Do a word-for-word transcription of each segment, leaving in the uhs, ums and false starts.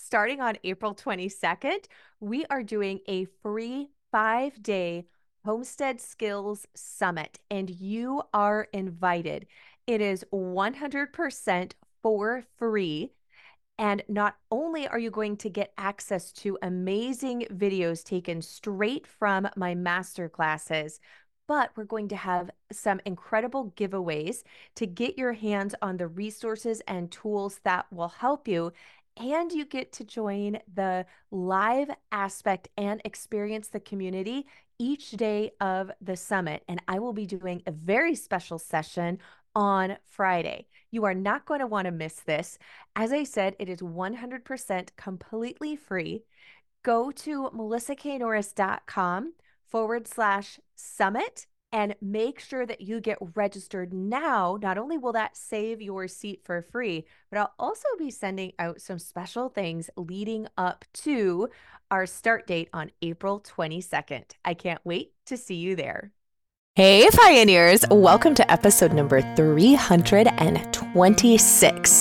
starting on April twenty-second, we are doing a free five-day Homestead Skills Summit, and you are invited. It is one hundred percent for free. And not only are you going to get access to amazing videos taken straight from my master classes, but we're going to have some incredible giveaways to get your hands on the resources and tools that will help you. And you get to join the live aspect and experience the community each day of the summit. And I will be doing a very special session on Friday. You are not going to want to miss this. As I said, it is one hundred percent completely free. Go to melissaknorris.com forward slash summit and make sure that you get registered now. Not only will that save your seat for free, but I'll also be sending out some special things leading up to our start date on April twenty-second. I can't wait to see you there. Hey Pioneers, welcome to episode number three hundred twenty-six.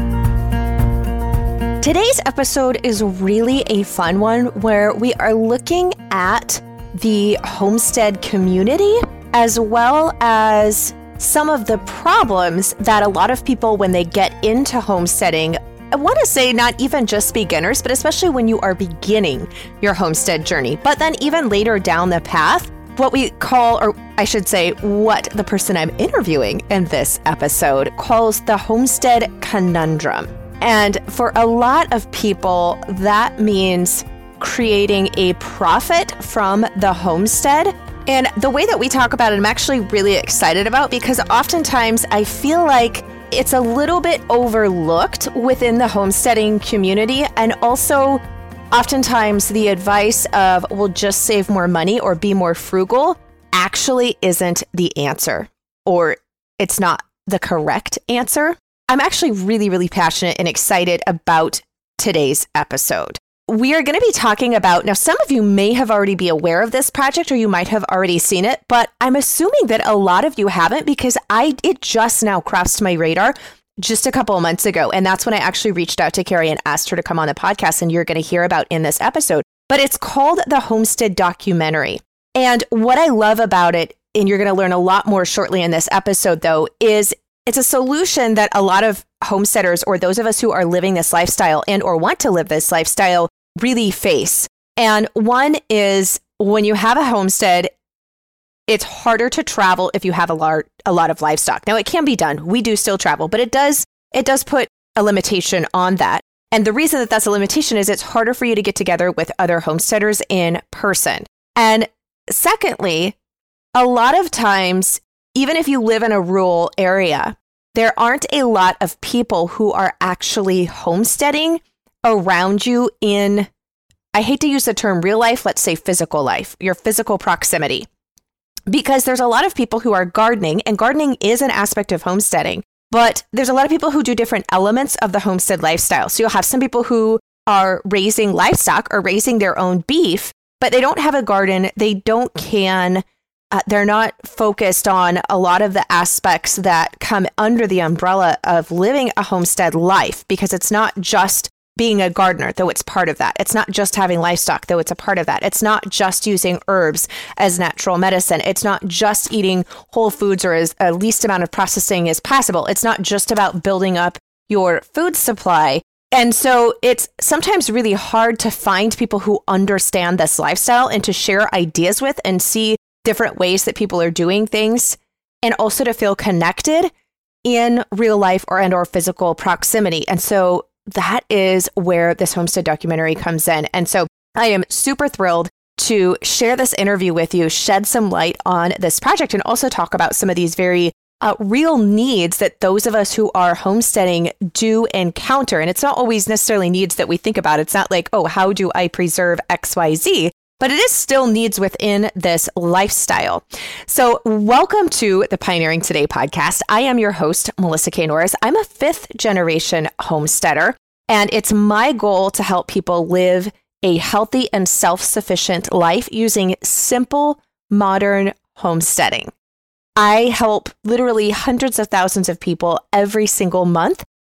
Today's episode is really a fun one where we are looking at the homestead community as well as some of the problems that a lot of people when they get into homesteading, I want to say not even just beginners, but especially when you are beginning your homestead journey, but then even later down the path, what we call, or I should say, what the person I'm interviewing in this episode calls the homestead conundrum. And for a lot of people, that means creating a profit from the homestead. And the way that we talk about it, I'm actually really excited about because oftentimes I feel like it's a little bit overlooked within the homesteading community, and also oftentimes the advice of, well, just save more money or be more frugal actually isn't the answer, or it's not the correct answer. I'm actually really, really passionate and excited about today's episode. We are going to be talking about, now some of you may have already be aware of this project or you might have already seen it, but I'm assuming that a lot of you haven't because I it just now crossed my radar just a couple of months ago. And that's when I actually reached out to Carrie and asked her to come on the podcast, and you're going to hear about in this episode. But it's called the Homestead Documentary. And what I love about it, and you're going to learn a lot more shortly in this episode, though, is it's a solution that a lot of homesteaders or those of us who are living this lifestyle and or want to live this lifestyle really face. And one is when you have a homestead, it's harder to travel if you have a lot, a lot of livestock. Now, it can be done. We do still travel, but it does it does put a limitation on that. And the reason that that's a limitation is it's harder for you to get together with other homesteaders in person. And secondly, a lot of times, even if you live in a rural area, there aren't a lot of people who are actually homesteading around you in, I hate to use the term real life, let's say physical life, your physical proximity. Because there's a lot of people who are gardening, and gardening is an aspect of homesteading, but there's a lot of people who do different elements of the homestead lifestyle. So you'll have some people who are raising livestock or raising their own beef, but they don't have a garden. They don't can, uh, they're not focused on a lot of the aspects that come under the umbrella of living a homestead life, because it's not just being a gardener, though it's part of that. It's not just having livestock, though it's a part of that. It's not just using herbs as natural medicine. It's not just eating whole foods or as a least amount of processing as possible. It's not just about building up your food supply. And so it's sometimes really hard to find people who understand this lifestyle and to share ideas with and see different ways that people are doing things, and also to feel connected in real life or and or physical proximity. And so that is where this homestead documentary comes in. And so I am super thrilled to share this interview with you, shed some light on this project, and also talk about some of these very uh, real needs that those of us who are homesteading do encounter. And it's not always necessarily needs that we think about. It's not like, oh, how do I preserve X Y Z? But it is still needs within this lifestyle. So welcome to the Pioneering Today podcast. I am your host, Melissa K. Norris. I'm a fifth generation homesteader, and it's my goal to help people live a healthy and self-sufficient life using simple, modern homesteading. I help literally hundreds of thousands of people every single month,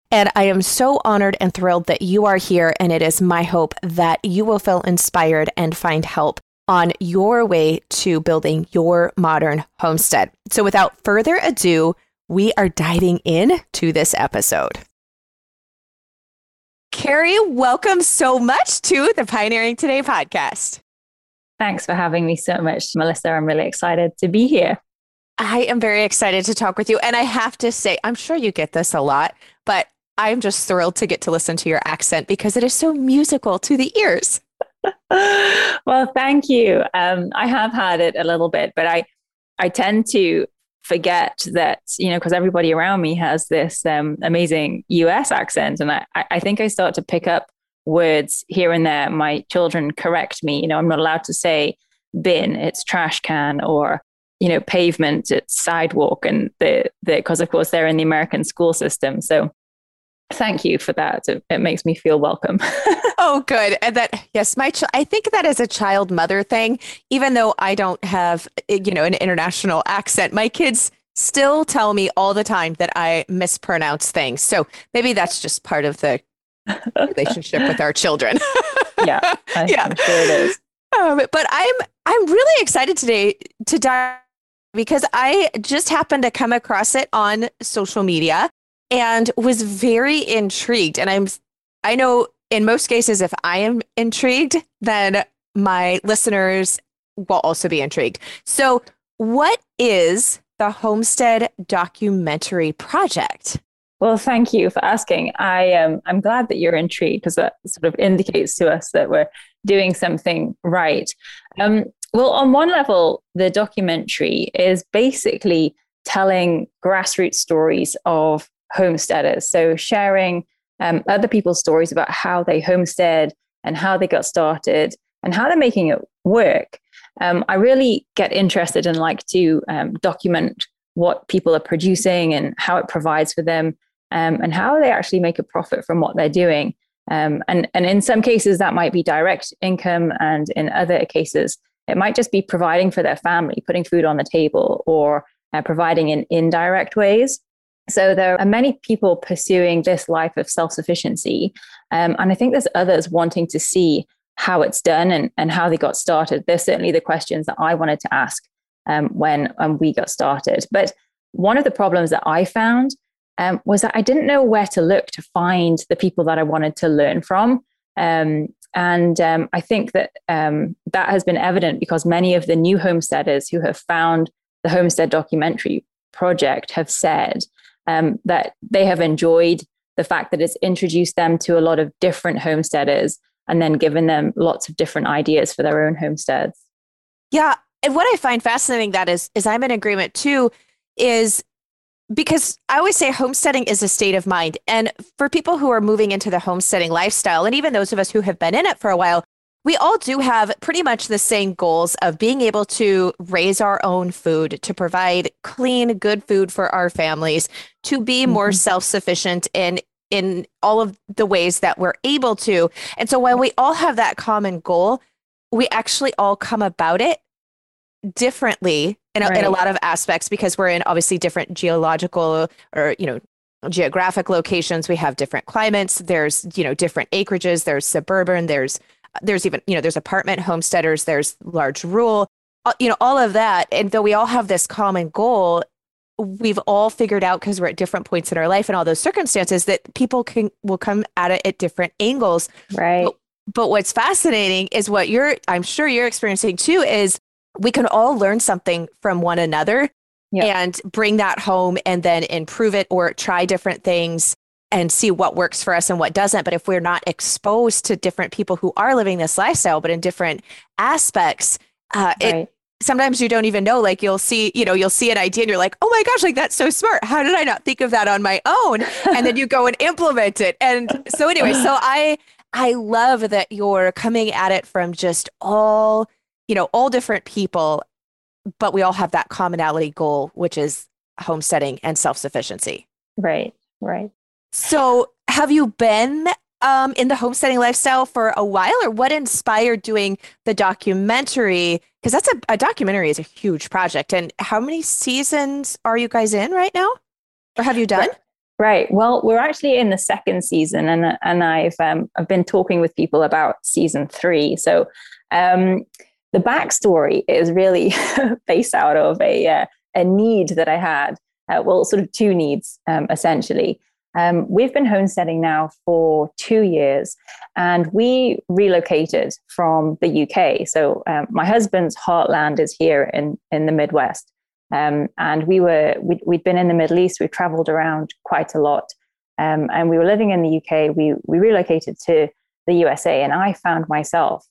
And I am so honored and thrilled that you are here. And it is my hope that you will feel inspired and find help on your way to building your modern homestead. So without further ado, we are diving in to this episode. Carrie, welcome so much to the Pioneering Today podcast. Thanks for having me so much, Melissa. I'm really excited to be here. I am very excited to talk with you. And I have to say, I'm sure you get this a lot, but I'm just thrilled to get to listen to your accent because it is so musical to the ears. Well, thank you. Um, I have had it a little bit, but I, I tend to forget that, you know, because everybody around me has this um, amazing U S accent. And I, I think I start to pick up words here and there. My children correct me. You know, I'm not allowed to say bin, it's trash can, or, you know, pavement, it's sidewalk. And the, the, because of course they're in the American school system. So thank you for that. It, it makes me feel welcome. Oh, good. And that, yes, my, ch- I think that is a child mother thing, even though I don't have, you know, an international accent, my kids still tell me all the time that I mispronounce things. So maybe that's just part of the relationship with our children. Yeah. I, yeah. I'm sure it is. Um, but I'm, I'm really excited today to dive because I just happened to come across it on social media and was very intrigued. And I'm, I know in most cases, if I am intrigued, then my listeners will also be intrigued. So what is the Homestead Documentary Project? Well, thank you for asking. I am um, I'm glad that you're intrigued because that sort of indicates to us that we're doing something right. Um, well, on one level, the documentary is basically telling grassroots stories of homesteaders. So sharing um, other people's stories about how they homestead and how they got started and how they're making it work. Um, I really get interested and like to um, document what people are producing and how it provides for them, um, and how they actually make a profit from what they're doing. Um, and, and in some cases, that might be direct income. And in other cases, it might just be providing for their family, putting food on the table, or uh, providing in indirect ways. So there are many people pursuing this life of self-sufficiency. Um, and I think there's others wanting to see how it's done and, and how they got started. They're certainly the questions that I wanted to ask um, when um, we got started. But one of the problems that I found um, was that I didn't know where to look to find the people that I wanted to learn from. Um, and um, I think that um, that has been evident because many of the new homesteaders who have found the Homestead Documentary Project have said um, that they have enjoyed the fact that it's introduced them to a lot of different homesteaders and then given them lots of different ideas for their own homesteads. Yeah. And what I find fascinating that is, is I'm in agreement too, is because I always say homesteading is a state of mind. And for people who are moving into the homesteading lifestyle, and even those of us who have been in it for a while, we all do have pretty much the same goals of being able to raise our own food, to provide clean, good food for our families, to be mm-hmm. more self-sufficient in in all of the ways that we're able to. And so when we all have that common goal, we actually all come about it differently in a, right. in a lot of aspects because we're in obviously different geological or, you know, geographic locations. We have different climates. There's, you know, different acreages. There's suburban. There's, there's even, you know, there's apartment homesteaders. There's large rural, you know, all of that. And though we all have this common goal, we've all figured out because we're at different points in our life and all those circumstances that people can will come at it at different angles. Right. But, but what's fascinating is what you're, I'm sure you're experiencing too, is we can all learn something from one another yep. and bring that home and then improve it or try different things and see what works for us and what doesn't. But if we're not exposed to different people who are living this lifestyle, but in different aspects, uh, right. it sometimes you don't even know, like you'll see, you know, you'll see an idea and you're like, oh my gosh, like that's so smart. How did I not think of that on my own? And then you go and implement it. And so anyway, so I, I love that you're coming at it from just all, you know, all different people, but we all have that commonality goal, which is homesteading and self-sufficiency. Right, right. So have you been um, in the homesteading lifestyle for a while, or what inspired doing the documentary? Because that's a, a documentary is a huge project. And how many seasons are you guys in right now? Or have you done? Right. Well, we're actually in the second season, and and I've um, I've been talking with people about season three. So um, the backstory is really based out of a uh, a need that I had. Uh, well, sort of two needs, um, essentially. Um, we've been homesteading now for two years, and we relocated from the U K. So um, my husband's heartland is here in in the Midwest. Um, and we were, we'd, we'd been in the Middle East, we traveled around quite a lot. Um, and we were living in the U K, we, we relocated to the U S A, and I found myself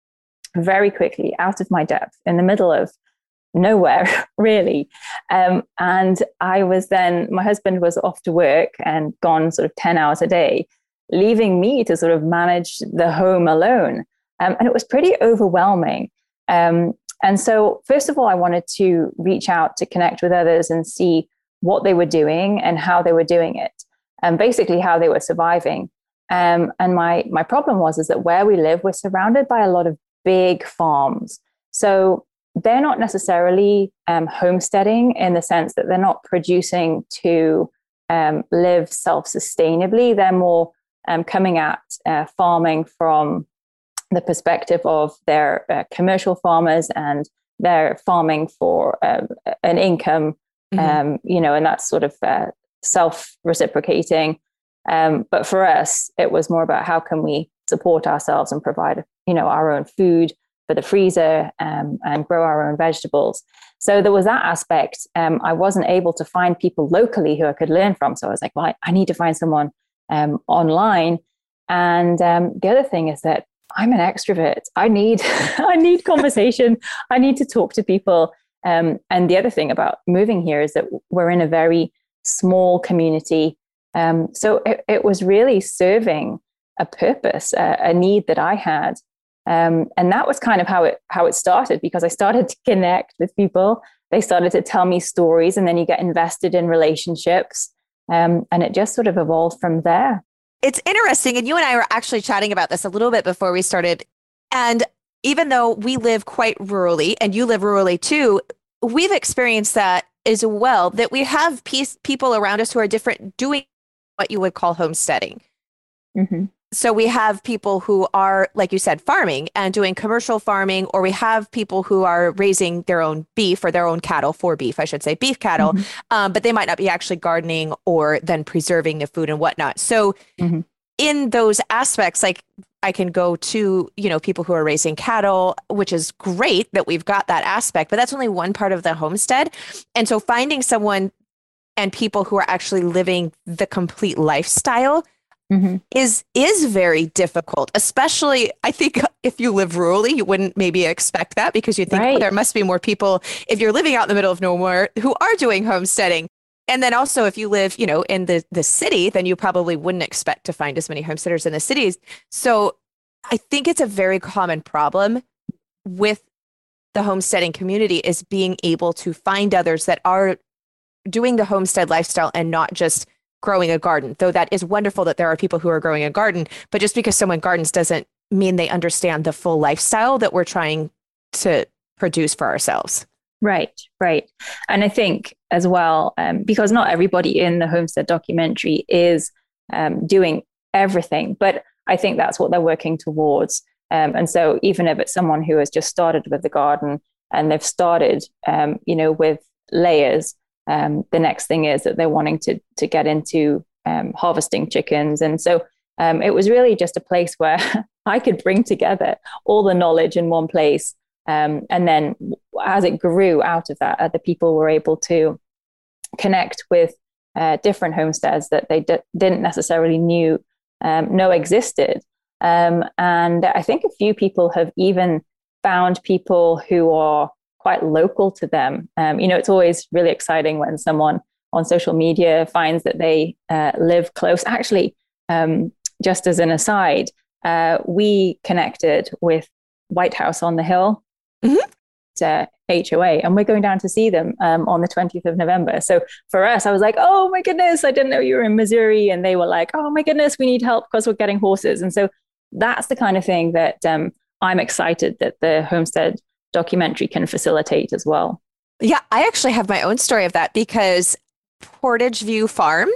very quickly out of my depth in the middle of nowhere, really. Um, and I was then, my husband was off to work and gone sort of ten hours a day, leaving me to sort of manage the home alone. Um, and it was pretty overwhelming. Um, And so, first of all, I wanted to reach out to connect with others and see what they were doing and how they were doing it, and basically how they were surviving. Um, and my my problem was is that where we live, we're surrounded by a lot of big farms. So they're not necessarily um, homesteading in the sense that they're not producing to um, live self-sustainably. They're more um, coming at uh, farming from the perspective of their uh, commercial farmers, and they're farming for um, an income, mm-hmm. um, you know, and that's sort of uh, self-reciprocating. Um, but for us, it was more about how can we support ourselves and provide, you know, our own food for the freezer, um, and grow our own vegetables. So there was that aspect. Um, I wasn't able to find people locally who I could learn from. So I was like, well, I, I need to find someone um, online. And um, the other thing is that I'm an extrovert. I need, I need conversation. I need to talk to people. Um, and the other thing about moving here is that we're in a very small community. Um, so it, it was really serving a purpose, uh, a need that I had. Um, and that was kind of how it, how it started, because I started to connect with people. They started to tell me stories, and then you get invested in relationships. Um, and it just sort of evolved from there. It's interesting. And you and I were actually chatting about this a little bit before we started. And even though we live quite rurally, and you live rurally too, we've experienced that as well, that we have piece, people around us who are different, doing what you would call homesteading. Mm-hmm. So we have people who are, like you said, farming and doing commercial farming, or we have people who are raising their own beef, or their own cattle, for beef, I should say, beef cattle, mm-hmm. um, but they might not be actually gardening or then preserving the food and whatnot. So mm-hmm. in those aspects, like I can go to, you know, people who are raising cattle, which is great that we've got that aspect, but that's only one part of the homestead. And so finding someone and people who are actually living the complete lifestyle Mm-hmm. is is very difficult, especially I think if you live rurally, you wouldn't maybe expect that, because you think, right. oh, there must be more people if you're living out in the middle of nowhere who are doing homesteading. And then also if you live, you know, in the, the city, then you probably wouldn't expect to find as many homesteaders in the cities. So I think it's a very common problem with the homesteading community, is being able to find others that are doing the homestead lifestyle and not just growing a garden, though that is wonderful that there are people who are growing a garden. But just because someone gardens doesn't mean they understand the full lifestyle that we're trying to produce for ourselves. Right, right. And I think as well, um, because not everybody in the homestead documentary is um, doing everything, but I think that's what they're working towards. Um, and so even if it's someone who has just started with the garden and they've started, um, you know, with layers, Um, the next thing is that they're wanting to to get into um, harvesting chickens. And so um, it was really just a place where I could bring together all the knowledge in one place. Um, and then as it grew out of that, other people were able to connect with uh, different homesteads that they d- didn't necessarily knew um, know existed. Um, and I think a few people have even found people who are quite local to them. Um, you know, it's always really exciting when someone on social media finds that they uh, live close. Actually, um, just as an aside, uh, we connected with White House on the Hill, mm-hmm. uh, H O A, and we're going down to see them um, on the twentieth of November. So for us, I was like, oh my goodness, I didn't know you were in Missouri. And they were like, oh my goodness, we need help because we're getting horses. And so that's the kind of thing that um, I'm excited that the homestead documentary can facilitate as well. Yeah, I actually have my own story of that, because Portage View Farms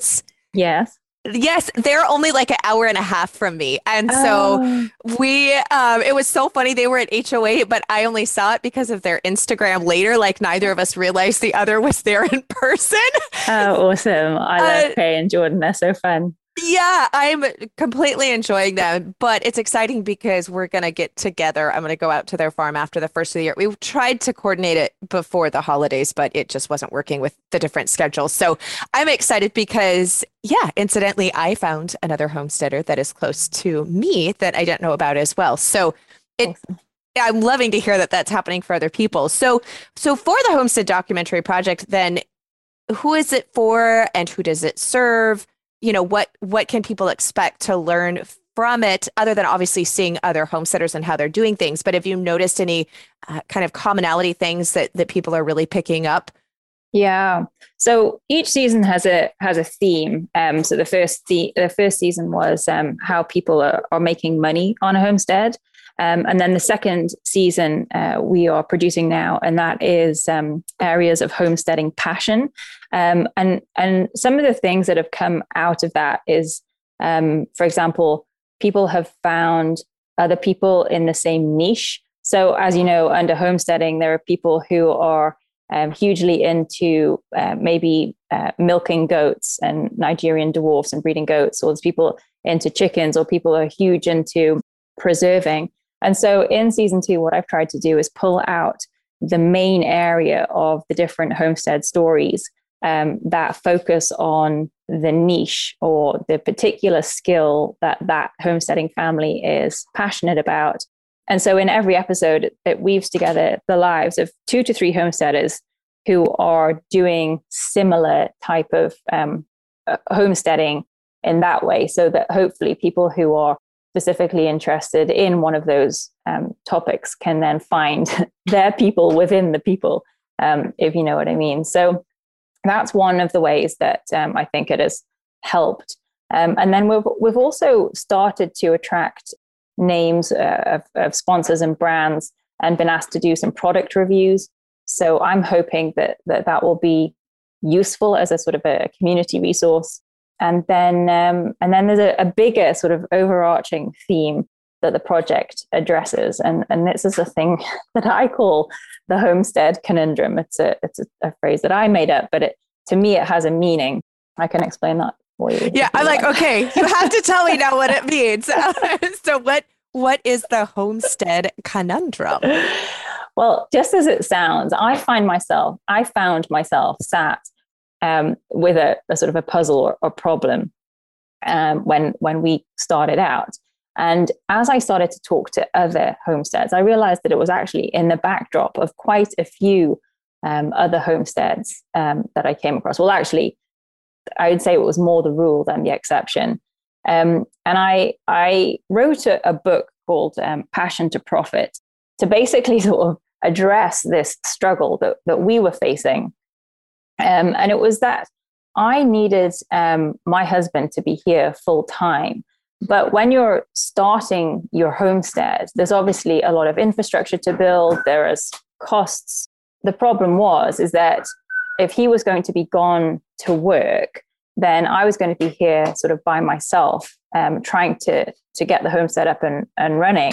Yes. Yes, they're only like an hour and a half from me. And so Oh, we, um, it was so funny. They were at H O A, but I only saw it because of their Instagram later. Like neither of us realized the other was there in person. oh, awesome. I love Uh, Kay and Jordan. They're so fun. yeah, I'm completely enjoying them, but it's exciting because we're going to get together. I'm going to go out to their farm after the first of the year. We tried to coordinate it before the holidays, but it just wasn't working with the different schedules. So I'm excited because, yeah, incidentally, I found another homesteader that is close to me that I didn't know about as well. So it, Awesome. I'm loving to hear that that's happening for other people. So, so for the Homestead Documentary Project, then who is it for and who does it serve? You know, what what can people expect to learn from it other than obviously seeing other homesteaders and how they're doing things? But have you noticed any uh, kind of commonality things that that people are really picking up? Yeah. So each season has a has a theme. Um, so the first the, the first season was um, how people are, are making money on a homestead. Um, and then the second season uh, we are producing now, and that is um, areas of homesteading passion. Um, and and some of the things that have come out of that is, um, for example, people have found other people in the same niche. So as you know, under homesteading, there are people who are um, hugely into uh, maybe uh, milking goats and Nigerian dwarfs and breeding goats, or there's people into chickens, or people are huge into preserving. And so in season two, what I've tried to do is pull out the main area of the different homestead stories um, that focus on the niche or the particular skill that that homesteading family is passionate about. And so in every episode, it weaves together the lives of two to three homesteaders who are doing similar type of um, homesteading in that way, so that hopefully people who are specifically interested in one of those um, topics can then find their people within the people, um, if you know what I mean. So that's one of the ways that um, I think it has helped. Um, and then we've we've also started to attract names uh, of, of sponsors and brands, and been asked to do some product reviews. So I'm hoping that that, that will be useful as a sort of a community resource. And then, um, and then there's a, a bigger sort of overarching theme that the project addresses, and and this is a thing that I call the homestead conundrum. It's a it's a, a phrase that I made up, but it to me it has a meaning. I can explain that for you. Yeah, I'm like, okay, you have to tell me now what it means. So what what is the homestead conundrum? Well, just as it sounds, I find myself, I found myself sat um, with a, a sort of a puzzle or, or problem um, when when we started out. And as I started to talk to other homesteads, I realized that it was actually in the backdrop of quite a few um, other homesteads um, that I came across. Well, actually, I would say it was more the rule than the exception. Um, and I I wrote a, a book called um, Passion to Profit to basically sort of address this struggle that, that we were facing. Um, and it was that I needed um, my husband to be here full time. But when you're starting your homestead, there's obviously a lot of infrastructure to build. There is costs. The problem was, is that if he was going to be gone to work, then I was going to be here sort of by myself, um, trying to, to get the homestead up and, and running.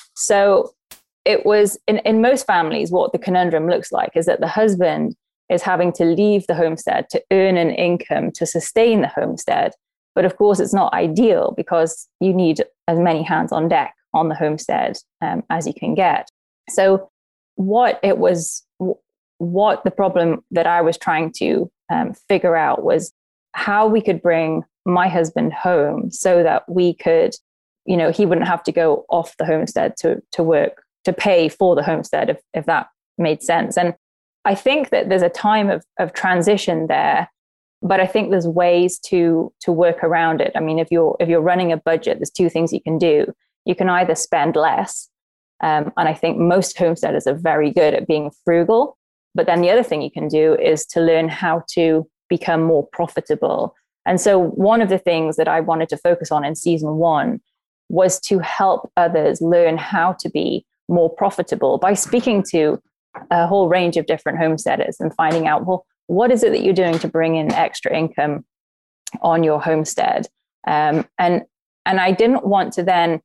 So it was in, in most families, what the conundrum looks like is that the husband is having to leave the homestead to earn an income to sustain the homestead. But of course, it's not ideal because you need as many hands on deck on the homestead um, as you can get. So what it was, what the problem that I was trying to um, figure out was how we could bring my husband home so that we could, you know, he wouldn't have to go off the homestead to, to work, to pay for the homestead, if, if that made sense. And I think that there's a time of, of transition there, but I think there's ways to to work around it. I mean, if you're if you're running a budget, there's two things you can do. You can either spend less, um, and I think most homesteaders are very good at being frugal. But then the other thing you can do is to learn how to become more profitable. And so one of the things that I wanted to focus on in season one was to help others learn how to be more profitable by speaking to a whole range of different homesteaders and finding out, well, what is it that you're doing to bring in extra income on your homestead. Um, and and I didn't want to then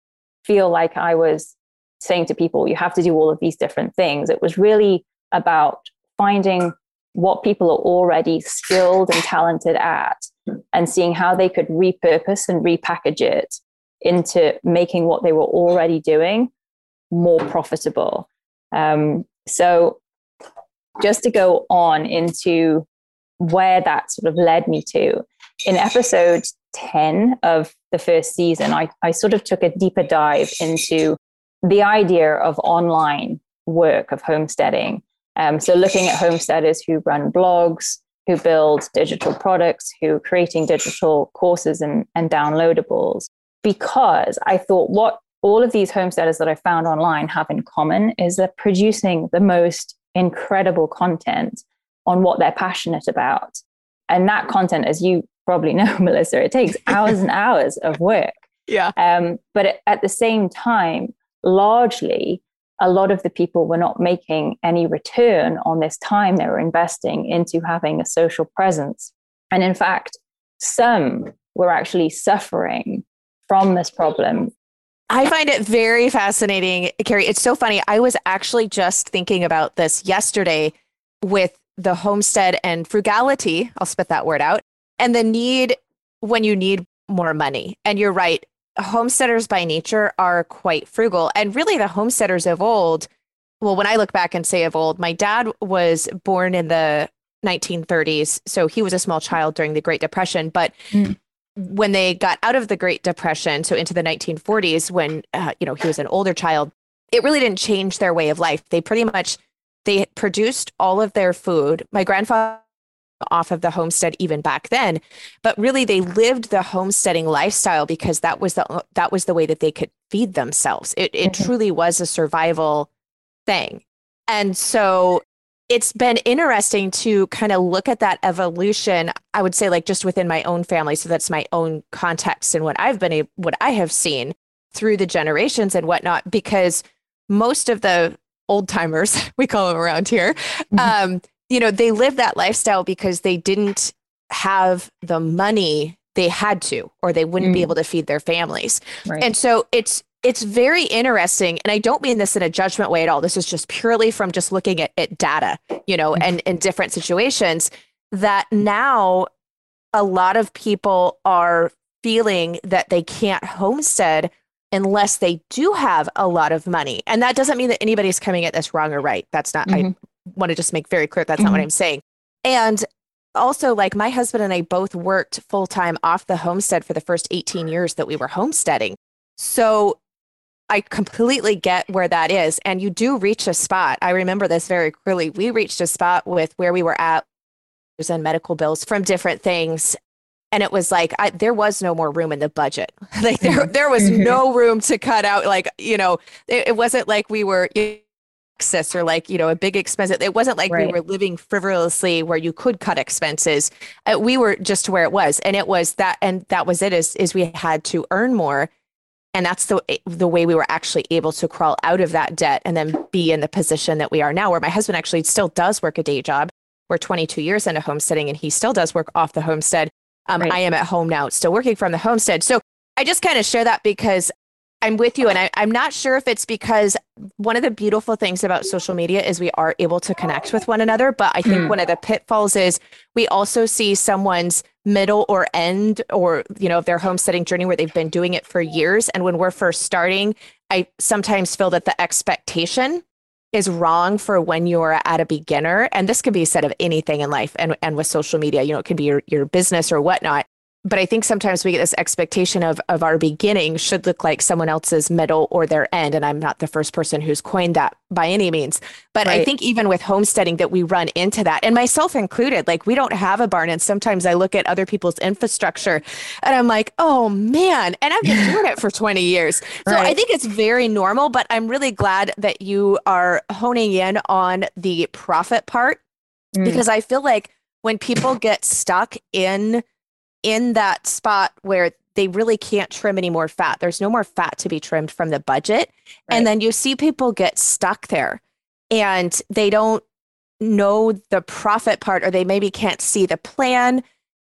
feel like I was saying to people, you have to do all of these different things. It was really about finding what people are already skilled and talented at and seeing how they could repurpose and repackage it into making what they were already doing more profitable. Um, so just to go on into where that sort of led me to, in episode ten of the first season, I, I sort of took a deeper dive into the idea of online work of homesteading. Um, so looking at homesteaders who run blogs, who build digital products, who are creating digital courses and, and downloadables, because I thought what all of these homesteaders that I found online have in common is they're producing the most incredible content on what they're passionate about. And that content, as you probably know, Melissa, it takes hours and hours of work. Yeah. Um, but at the same time, largely, a lot of the people were not making any return on this time they were investing into having a social presence. And in fact, some were actually suffering from this problem. I find it very fascinating, Carrie. It's so funny. I was actually just thinking about this yesterday with the homestead and frugality. I'll spit that word out. And the need when you need more money. And you're right. Homesteaders by nature are quite frugal. And really the homesteaders of old, well, when I look back and say of old, my dad was born in the nineteen thirties. So he was a small child during the Great Depression. But mm. when they got out of the Great Depression, so into the nineteen forties, when, uh, you know, he was an older child, it really didn't change their way of life. They pretty much, they produced all of their food. My grandfather off of the homestead even back then, but really they lived the homesteading lifestyle because that was the that was the way that they could feed themselves. It it mm-hmm. truly was a survival thing. And so it's been interesting to kind of look at that evolution, I would say, like just within my own family. So that's my own context and what I've been able, what I have seen through the generations and whatnot, because most of the old timers, we call them around here, mm-hmm. um, you know, they live that lifestyle because they didn't have the money they had to, or they wouldn't mm. be able to feed their families. Right. And so it's it's very interesting. And I don't mean this in a judgment way at all. This is just purely from just looking at, at data, you know, mm. and in different situations, that now a lot of people are feeling that they can't homestead unless they do have a lot of money. And that doesn't mean that anybody's coming at this wrong or right. That's not, mm-hmm. I want to just make very clear, that's mm-hmm. not what I'm saying. And also, like, my husband and I both worked full time off the homestead for the first eighteen years that we were homesteading. So I completely get where that is. And you do reach a spot. I remember this very clearly. We reached a spot with where we were at and medical bills from different things. And it was like, I, there was no more room in the budget. Like there, there was mm-hmm. no room to cut out. Like, you know, it, it wasn't like we were excess or like, you know, a big expense. It wasn't like right. we were living frivolously where you could cut expenses. Uh, we were just to where it was. And it was that, and that was it is, is we had to earn more. And that's the the way we were actually able to crawl out of that debt and then be in the position that we are now, where my husband actually still does work a day job. We're twenty-two years into homesteading and he still does work off the homestead. Um, right. I am at home now, still working from the homestead. So I just kind of share that because I'm with you. And I, I'm not sure if it's because one of the beautiful things about social media is we are able to connect with one another. But I think mm. one of the pitfalls is we also see someone's middle or end or, you know, of their homesteading journey where they've been doing it for years. And when we're first starting, I sometimes feel that the expectation is wrong for when you're at a beginner. And this can be said of anything in life and, and with social media, you know, it can be your, your business or whatnot. But I think sometimes we get this expectation of, of our beginning should look like someone else's middle or their end. And I'm not the first person who's coined that by any means. But right. I think even with homesteading that we run into that, and myself included, like we don't have a barn. And sometimes I look at other people's infrastructure and I'm like, oh man, and I've been doing it for twenty years. So right. I think it's very normal, but I'm really glad that you are honing in on the profit part, mm. because I feel like when people get stuck in in that spot where they really can't trim any more fat, there's no more fat to be trimmed from the budget. Right. And then you see people get stuck there and they don't know the profit part, or they maybe can't see the plan.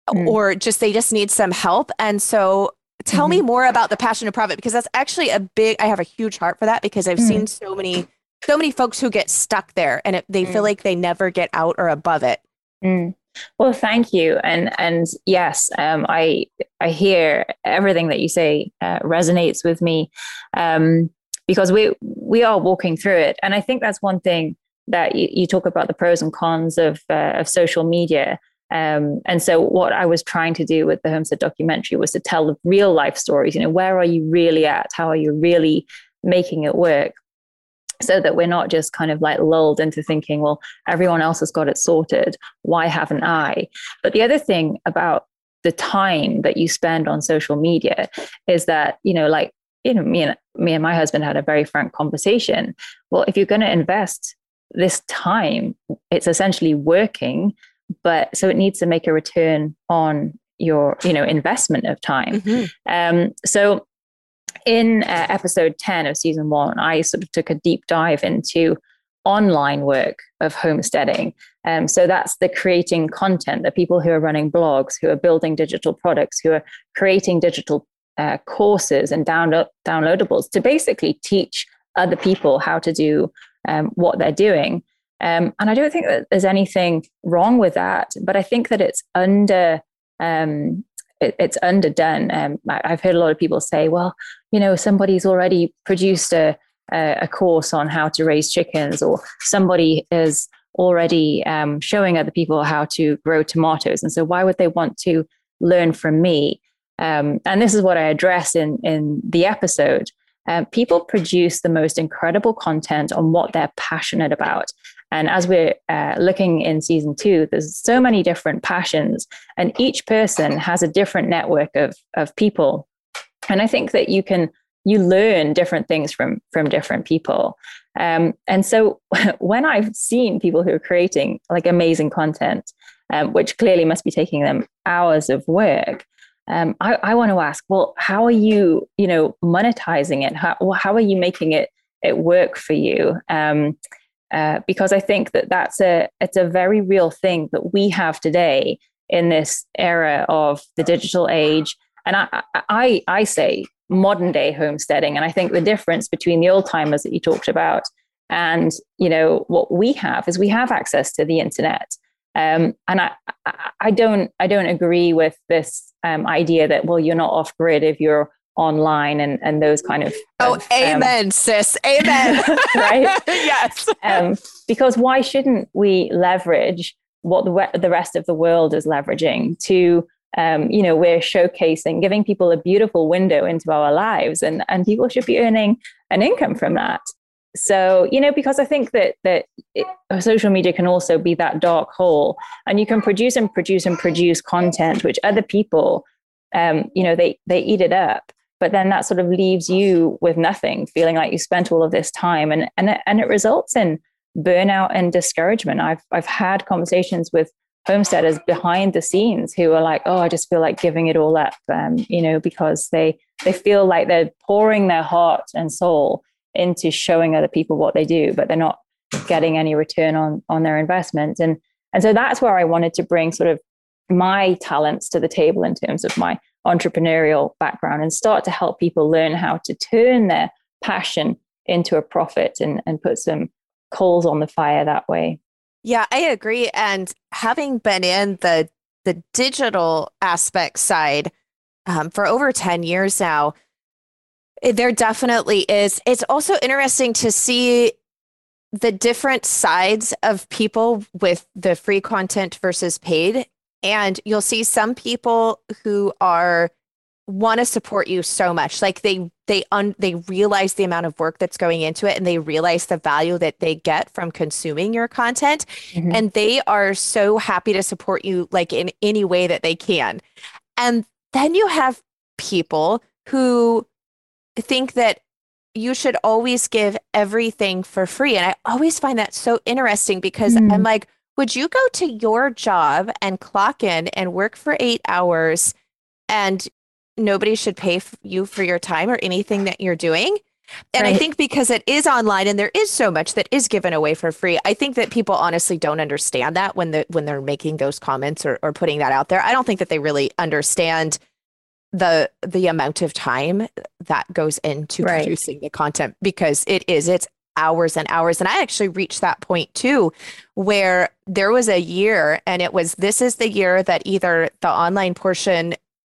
Mm. or just they just need some help. And so tell Mm-hmm. me more about the passion to profit, because that's actually a big, I have a huge heart for that, because I've Mm. seen so many, so many folks who get stuck there and it, they Mm. feel like they never get out or above it. Mm. Well, thank you. And and yes, um, I I hear everything that you say uh, resonates with me, um, because we we are walking through it. And I think that's one thing that you, you talk about, the pros and cons of uh, of social media. Um, and so what I was trying to do with the Homestead documentary was to tell the real life stories. You know, where are you really at? How are you really making it work? So that we're not just kind of like lulled into thinking, well, everyone else has got it sorted. Why haven't I? But the other thing about the time that you spend on social media is that, you know, like, you know, me and me and my husband had a very frank conversation. Well, if you're going to invest this time, it's essentially working, but so it needs to make a return on your, you know, investment of time. Mm-hmm. Um, so in uh, episode ten of season one, I sort of took a deep dive into online work of homesteading. Um, so that's the creating content, the people who are running blogs, who are building digital products, who are creating digital uh, courses and download downloadables to basically teach other people how to do um, what they're doing. Um, and I don't think that there's anything wrong with that, but I think that it's under um, it, it's underdone. Um, I, I've heard a lot of people say, well, you know, somebody's already produced a, a, a course on how to raise chickens, or somebody is already um, showing other people how to grow tomatoes. And so why would they want to learn from me? Um, and this is what I address in, in the episode. Uh, people produce the most incredible content on what they're passionate about. And as we're uh, looking in season two, there's so many different passions, and each person has a different network of, of people. And I think that you can, you learn different things from, from different people. Um, and so when I've seen people who are creating like amazing content, um, which clearly must be taking them hours of work, um, I, I want to ask, well, how are you, you know, monetizing it? How, how are you making it, it work for you? Um, uh, because I think that that's a, it's a very real thing that we have today in this era of the digital age. And I, I, I say modern day homesteading. And I think the difference between the old timers that you talked about and, you know, what we have is we have access to the internet. Um, and I, I don't, I don't agree with this um, idea that, well, you're not off grid if you're online and, and those kind of. Oh, of, amen, um, sis. Amen. Right? Yes. Um, because why shouldn't we leverage what the, the rest of the world is leveraging to, um, you know, we're showcasing, giving people a beautiful window into our lives, and, and people should be earning an income from that. So, you know, because I think that that it, social media can also be that dark hole, and you can produce and produce and produce content, which other people, um, you know, they they eat it up, but then that sort of leaves you with nothing, feeling like you spent all of this time, and and it, and it results in burnout and discouragement. I've I've had conversations with homesteaders behind the scenes who are like, oh, I just feel like giving it all up, um, you know, because they they feel like they're pouring their heart and soul into showing other people what they do, but they're not getting any return on on their investment. And and so that's where I wanted to bring sort of my talents to the table in terms of my entrepreneurial background, and start to help people learn how to turn their passion into a profit, and, and put some coals on the fire that way. Yeah, I agree. And having been in the the digital aspect side um, for over ten years now, there definitely is. It's also interesting to see the different sides of people with the free content versus paid. And you'll see some people who are want to support you so much. Like they they un, they realize the amount of work that's going into it, and they realize the value that they get from consuming your content. Mm-hmm. And they are so happy to support you like in any way that they can. And then you have people who think that you should always give everything for free. And I always find that so interesting, because mm. I'm like, would you go to your job and clock in and work for eight hours and nobody should pay you for your time or anything that you're doing? And Right. I think because it is online and there is so much that is given away for free, I think that people honestly don't understand that when the when they're making those comments or, or putting that out there. I don't think that they really understand the the amount of time that goes into Right. producing the content, because it is it's hours and hours. And I actually reached that point too, where there was a year and it was this is the year that either the online portion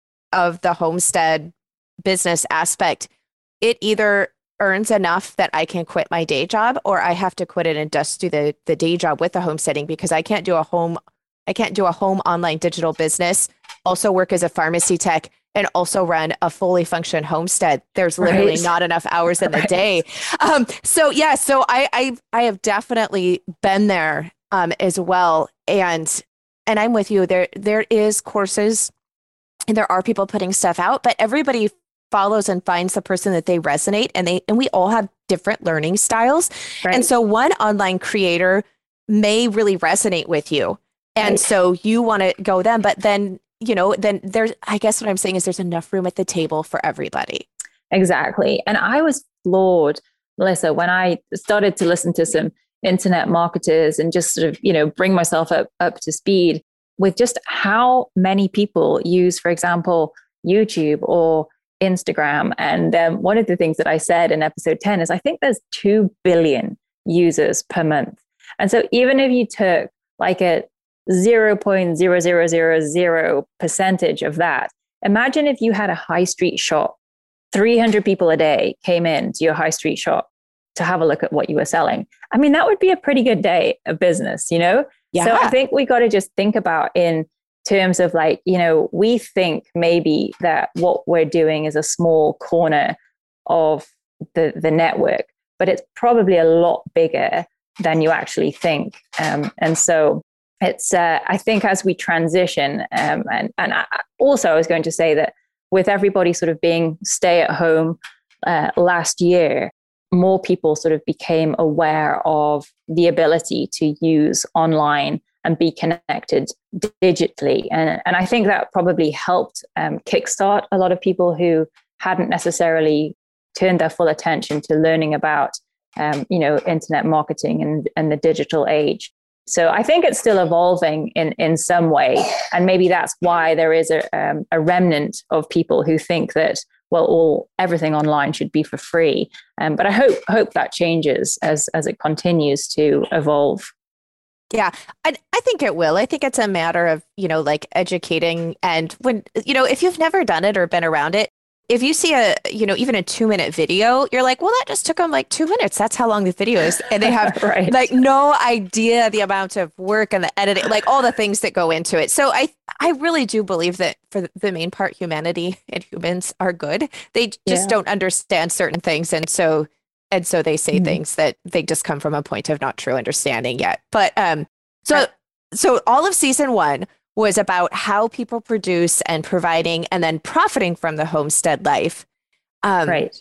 of the homestead business aspect, it either earns enough that I can quit my day job, or I have to quit it and just do the the day job with the homesteading, because I can't do a home I can't do a home online digital business, also work as a pharmacy tech, and also run a fully functioned homestead. There's literally Right. not enough hours in the Right. day. Um, so yeah, so I I I have definitely been there um, as well, and and I'm with you. There there is courses, and there are people putting stuff out, but everybody follows and finds the person that they resonate, and they and we all have different learning styles. Right. And so one online creator may really resonate with you. And Right. so you want to go them, but then, you know, then there's, I guess what I'm saying is there's enough room at the table for everybody. Exactly. And I was floored, Melissa, when I started to listen to some internet marketers and just sort of, you know, bring myself up, up to speed with just how many people use, for example, YouTube or Instagram. And um, one of the things that I said in episode ten is I think there's two billion users per month. And so even if you took like a zero point zero zero zero zero percentage of that, imagine if you had a high street shop, three hundred people a day came in to your high street shop to have a look at what you were selling. I mean, that would be a pretty good day of business, you know? Yeah. So I think we got to just think about in terms of like, you know, we think maybe that what we're doing is a small corner of the, the network, but it's probably a lot bigger than you actually think. Um, and so it's, uh, I think as we transition, um, and, and I, also I was going to say that with everybody sort of being stay at home uh, last year, more people sort of became aware of the ability to use online and be connected digitally. And, and I think that probably helped um, kickstart a lot of people who hadn't necessarily turned their full attention to learning about, um, you know, internet marketing and, and the digital age. So I think it's still evolving in, in some way. And maybe that's why there is a, um, a remnant of people who think that, well, all everything online should be for free. Um, but I hope hope that changes as, as it continues to evolve. Yeah, I, I think it will. I think it's a matter of, you know, like educating. And when, you know, if you've never done it or been around it, if you see a, you know, even a two minute video, you're like, well, that just took them like two minutes. That's how long the video is. And they have Right. like no idea the amount of work and the editing, like all the things that go into it. So I, I really do believe that for the main part, humanity and humans are good. They just Yeah. don't understand certain things. And so And so they say mm-hmm. things that they just come from a point of not true understanding yet. But um, so right. so all of season one was about how people produce and providing and then profiting from the homestead life. Um, right.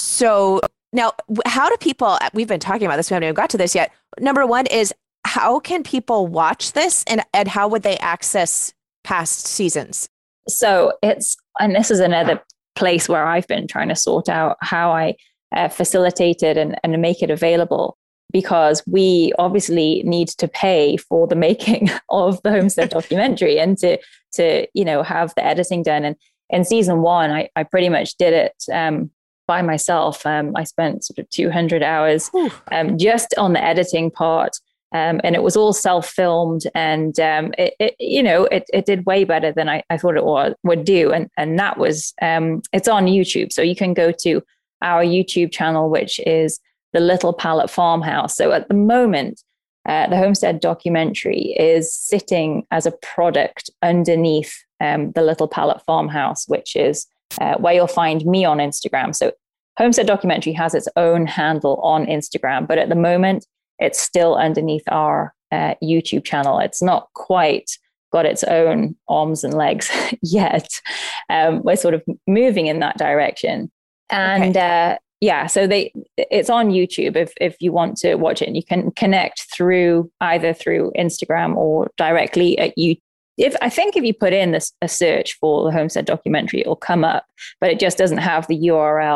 So now, how do people, we've been talking about this, we haven't even got to this yet. Number one is, how can people watch this, and, and how would they access past seasons? So it's, and this is another place where I've been trying to sort out how I uh, facilitate it and, and make it available, because we obviously need to pay for the making of the homestead documentary and to, to, you know, have the editing done. And in season one, I, I pretty much did it um, by myself. Um, I spent sort of two hundred hours um, just on the editing part. Um, and it was all self-filmed, and um, it, it, you know, it, it did way better than I, I thought it was, would do. And and that was, um, it's on YouTube. So you can go to our YouTube channel, which is The Little Pallet Farmhouse. So at the moment, uh, the homestead documentary is sitting as a product underneath um, The Little Pallet Farmhouse, which is uh, where you'll find me on Instagram. So homestead documentary has its own handle on Instagram, but at the moment, it's still underneath our uh, YouTube channel. It's not quite got its own arms and legs yet. Um, we're sort of moving in that direction. And okay. uh, yeah, so they it's on YouTube if if you want to watch it. And you can connect through either through Instagram or directly at YouTube. If I think if you put in this a search for the homestead documentary, it'll come up, but it just doesn't have the U R L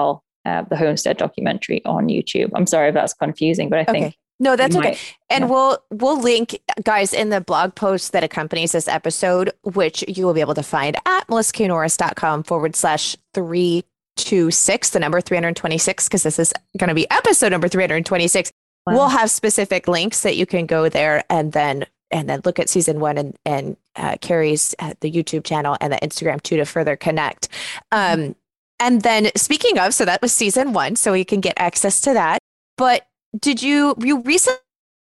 uh, the Homestead documentary on YouTube. I'm sorry if that's confusing, but I Okay. think No, that's you okay. might- And yeah. we'll we'll link, guys, in the blog post that accompanies this episode, which you will be able to find at melissaknorris.com forward slash three two six, the number three hundred twenty-six, because this is going to be episode number three hundred twenty-six. Wow. We'll have specific links that you can go there and then and then look at season one and and uh, Carrie's uh, the YouTube channel and the Instagram too to further connect. Um, and then speaking of, so that was season one, so you can get access to that. But did you you recently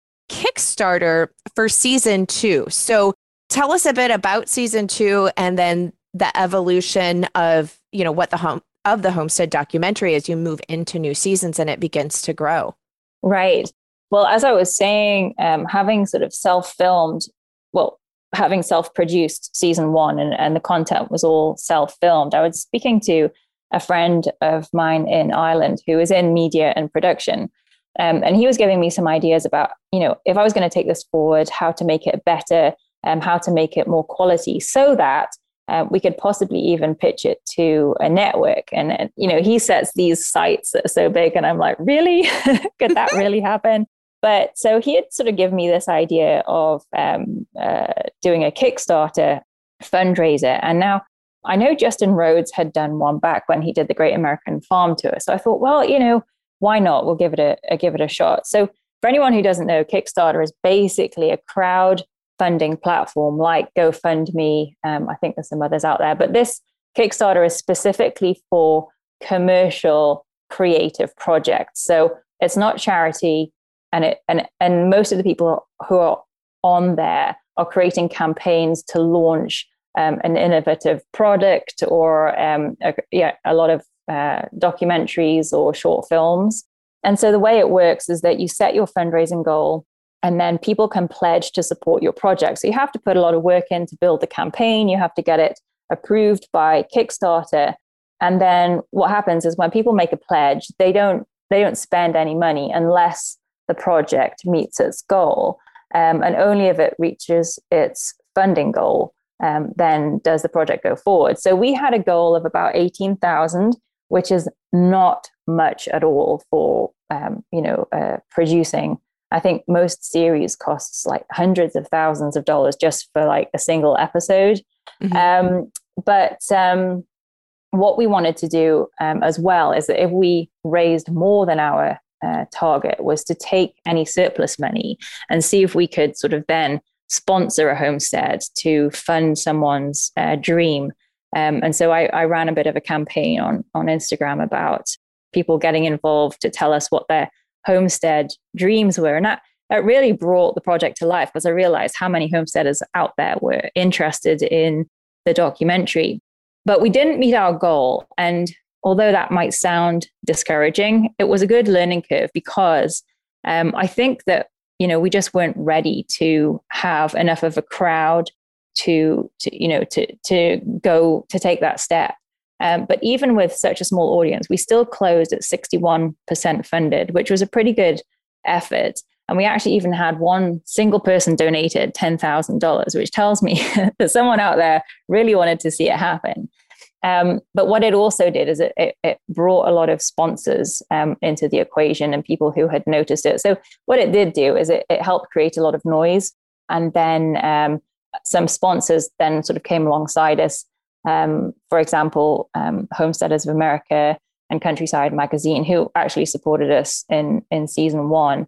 Kickstarter for season two? So tell us a bit about season two and then the evolution of, you know, what the home of the Homestead documentary as you move into new seasons and it begins to grow. Right. Well, as I was saying, um, having sort of self-filmed, well, having self-produced season one and, and the content was all self-filmed. I was speaking to a friend of mine in Ireland who is in media and production. Um, and he was giving me some ideas about, you know, if I was going to take this forward, how to make it better, um, how to make it more quality so that uh, we could possibly even pitch it to a network. And, and, you know, he sets these sites that are so big and I'm like, really? Could that really happen? But so he had sort of given me this idea of um, uh, doing a Kickstarter fundraiser. And now I know Justin Rhodes had done one back when he did the Great American Farm Tour. So I thought, well, you know, why not? We'll give it a, a give it a shot. So for anyone who doesn't know, Kickstarter is basically a crowdfunding platform like GoFundMe. Um, I think there's some others out there, but this Kickstarter is specifically for commercial creative projects. So it's not charity. And it and and most of the people who are on there are creating campaigns to launch um, an innovative product or um, a, yeah, a lot of uh, documentaries or short films. And so the way it works is that you set your fundraising goal, and then people can pledge to support your project. So you have to put a lot of work in to build the campaign. You have to get it approved by Kickstarter. And then what happens is when people make a pledge, they don't they don't spend any money unless the project meets its goal, um, and only if it reaches its funding goal, um, then does the project go forward. So we had a goal of about eighteen thousand, which is not much at all for um, you know uh, producing. I think most series costs like hundreds of thousands of dollars just for like a single episode. Mm-hmm. Um, but um, what we wanted to do um, as well is that if we raised more than our Uh, target was to take any surplus money and see if we could sort of then sponsor a homestead to fund someone's uh, dream. Um, and so I, I ran a bit of a campaign on, on Instagram about people getting involved to tell us what their homestead dreams were. And that, that really brought the project to life because I realized how many homesteaders out there were interested in the documentary. But we didn't meet our goal. And although that might sound discouraging, it was a good learning curve because um, I think that, you know, we just weren't ready to have enough of a crowd to, to you know, to, to go to take that step. Um, but even with such a small audience, we still closed at sixty-one percent funded, which was a pretty good effort. And we actually even had one single person donated ten thousand dollars, which tells me that someone out there really wanted to see it happen. Um, but what it also did is it, it, it brought a lot of sponsors um, into the equation and people who had noticed it. So what it did do is it, it helped create a lot of noise. And then um, some sponsors then sort of came alongside us. Um, for example, um, Homesteaders of America and Countryside Magazine, who actually supported us in, in season one.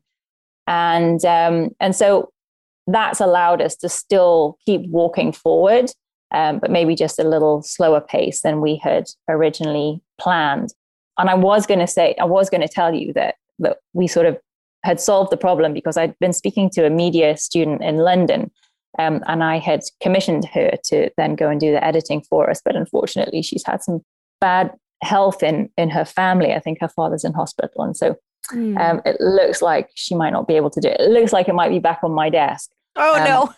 And, um, and so that's allowed us to still keep walking forward. Um, but maybe just a little slower pace than we had originally planned. And I was going to say, I was going to tell you that, that we sort of had solved the problem because I'd been speaking to a media student in London um, and I had commissioned her to then go and do the editing for us. But unfortunately, she's had some bad health in, in her family. I think her father's in hospital. And so mm. um, it looks like she might not be able to do it. It looks like it might be back on my desk. Oh, um, no.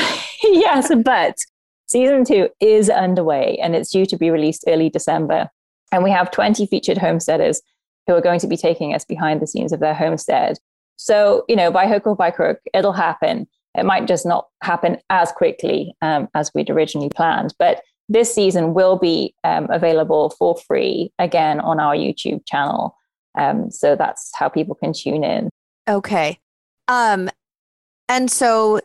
Yes, but season two is underway and it's due to be released early December. And we have twenty featured homesteaders who are going to be taking us behind the scenes of their homestead. So, you know, by hook or by crook, it'll happen. It might just not happen as quickly um, as we'd originally planned, but this season will be um, available for free again on our YouTube channel. Um, so that's how people can tune in. Okay. Um, and so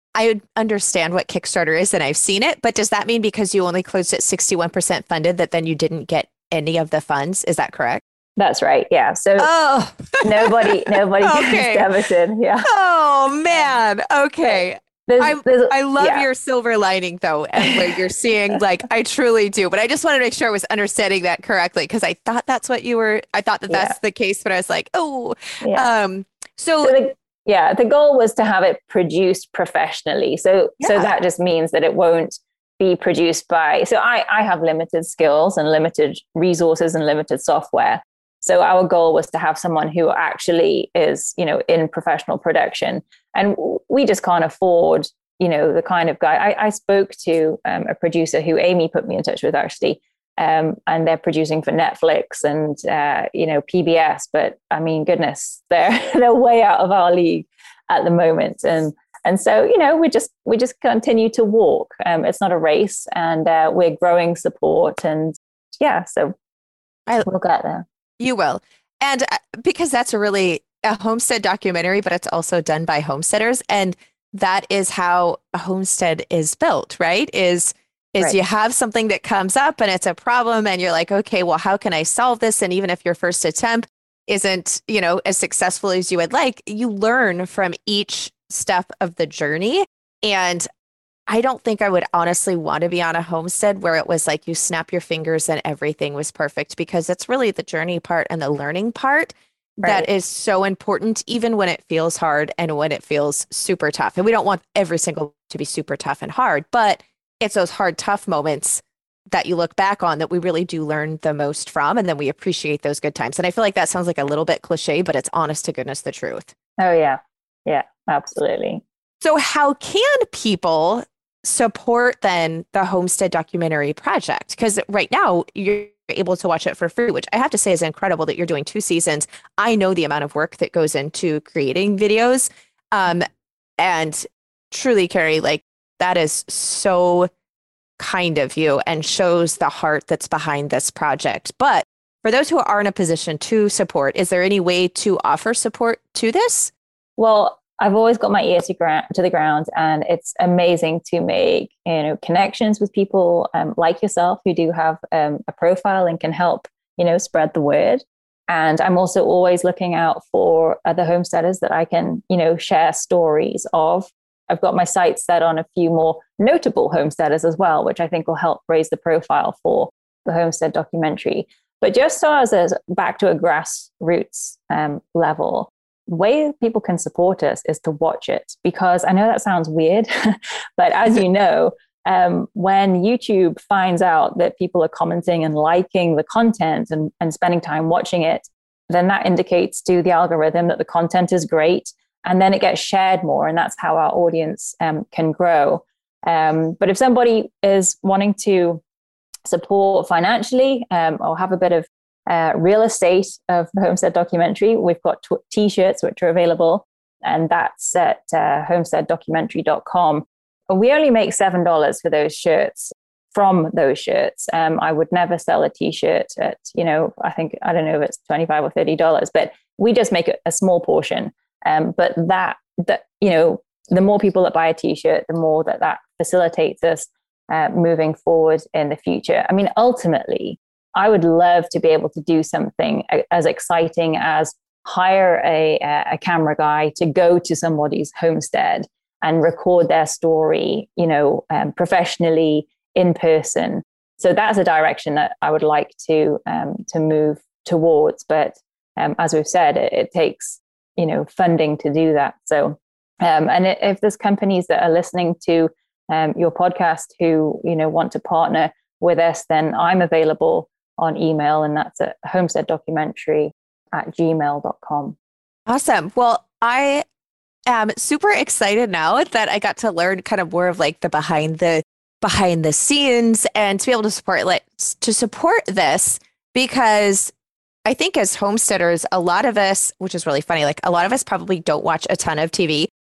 I understand what Kickstarter is and I've seen it, but does that mean because you only closed at sixty-one percent funded that then you didn't get any of the funds? Is that correct? That's right. Yeah. So oh. nobody, nobody okay. gets debited. Yeah. Oh man. Okay. There's, I, there's, I love yeah. your silver lining though, and where you're seeing, like, I truly do, but I just wanted to make sure I was understanding that correctly. Cause I thought that's what you were, I thought that yeah. that's the case, but I was like, oh, yeah. um, so, so the, yeah, the goal was to have it produced professionally. So, yeah. so that just means that it won't be produced by, so I, I have limited skills and limited resources and limited software. So our goal was to have someone who actually is, you know, in professional production. And we just can't afford, you know, the kind of guy. I, I spoke to um, a producer who Amy put me in touch with, actually, um, and they're producing for Netflix and, uh, you know, P B S. But I mean, goodness, they're they're way out of our league at the moment. And and so, you know, we just we just continue to walk. Um, it's not a race, and uh, we're growing support. And yeah, so I, we'll get there. You will. And because that's a really a homestead documentary, but it's also done by homesteaders. And that is how a homestead is built, right? Is is right. You have something that comes up and it's a problem and you're like, okay, well, how can I solve this? And even if your first attempt isn't, you know, as successful as you would like, you learn from each step of the journey. And I don't think I would honestly want to be on a homestead where it was like you snap your fingers and everything was perfect, because it's really the journey part and the learning part right. that is so important, even when it feels hard and when it feels super tough. And we don't want every single to be super tough and hard, but it's those hard, tough moments that you look back on that we really do learn the most from. And then we appreciate those good times. And I feel like that sounds like a little bit cliche, but it's honest to goodness the truth. Oh, yeah. Yeah, absolutely. So how can people support then the Homestead Documentary Project? Because right now you're able to watch it for free, which I have to say is incredible that you're doing two seasons. I know the amount of work that goes into creating videos. Um, and truly, Carrie, like that is so kind of you and shows the heart that's behind this project. But for those who are in a position to support, is there any way to offer support to this? Well, I've always got my ear to, gra- to the ground, and it's amazing to make, you know, connections with people um, like yourself who do have um, a profile and can help, you know, spread the word. And I'm also always looking out for other homesteaders that I can, you know, share stories of. I've got my sights set on a few more notable homesteaders as well, which I think will help raise the profile for the Homestead Documentary. But just so as a, back to a grassroots um, level, the way people can support us is to watch it, because I know that sounds weird, but as you know, um, when YouTube finds out that people are commenting and liking the content and, and spending time watching it, then that indicates to the algorithm that the content is great, and then it gets shared more, and that's how our audience um, can grow. Um, but if somebody is wanting to support financially um, or have a bit of Uh, real estate of the Homestead Documentary, we've got t- t-shirts which are available, and that's at uh, homestead documentary dot com. We only make seven dollars for those shirts. From those shirts, um, I would never sell a t-shirt at, you know, I think, I don't know if it's twenty-five or thirty dollars, but we just make a, a small portion. Um, but that, that, you know, the more people that buy a t-shirt, the more that that facilitates us uh, moving forward in the future. I mean, ultimately, I would love to be able to do something as exciting as hire a, a camera guy to go to somebody's homestead and record their story, you know, um, professionally in person. So that's a direction that I would like to um, to move towards. But um, as we've said, it, it takes, you know, funding to do that. So, um, and if there's companies that are listening to um, your podcast who, you know, want to partner with us, then I'm available on email, and that's at homestead documentary at gmail dot com. Awesome. Well, I am super excited now that I got to learn kind of more of like the behind the behind the scenes and to be able to support like to support this, because I think as homesteaders, a lot of us, which is really funny, like a lot of us probably don't watch a ton of T V.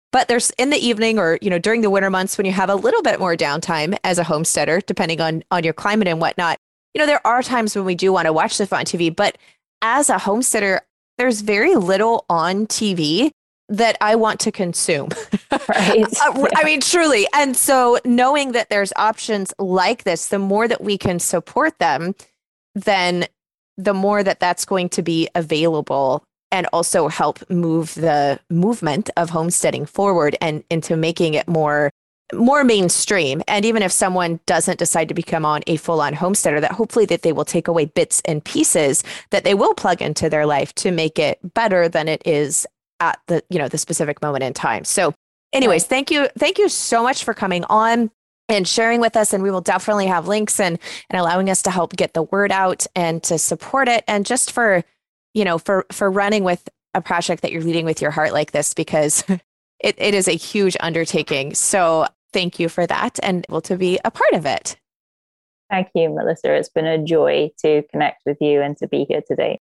But there's in the evening or, you know, during the winter months when you have a little bit more downtime as a homesteader, depending on, on your climate and whatnot, you know, there are times when we do want to watch stuff on T V. But as a homesteader, there's very little on T V that I want to consume. Right. uh, I mean, truly. And so knowing that there's options like this, the more that we can support them, then the more that that's going to be available and also help move the movement of homesteading forward and into making it more more mainstream. And even if someone doesn't decide to become on a full-on homesteader, that hopefully that they will take away bits and pieces that they will plug into their life to make it better than it is at the, you know, the specific moment in time. So anyways, right. thank you. Thank you so much for coming on and sharing with us. And we will definitely have links and, and allowing us to help get the word out and to support it. And just for, you know, for, for running with a project that you're leading with your heart like this, because it, it is a huge undertaking. So thank you for that and able to be a part of it. Thank you, Melissa. It's been a joy to connect with you and to be here today.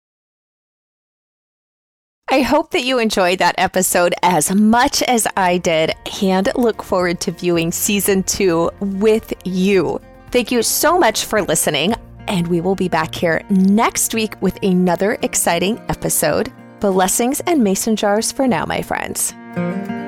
I hope that you enjoyed that episode as much as I did and look forward to viewing season two with you. Thank you so much for listening, and we will be back here next week with another exciting episode. Blessings and mason jars for now, my friends.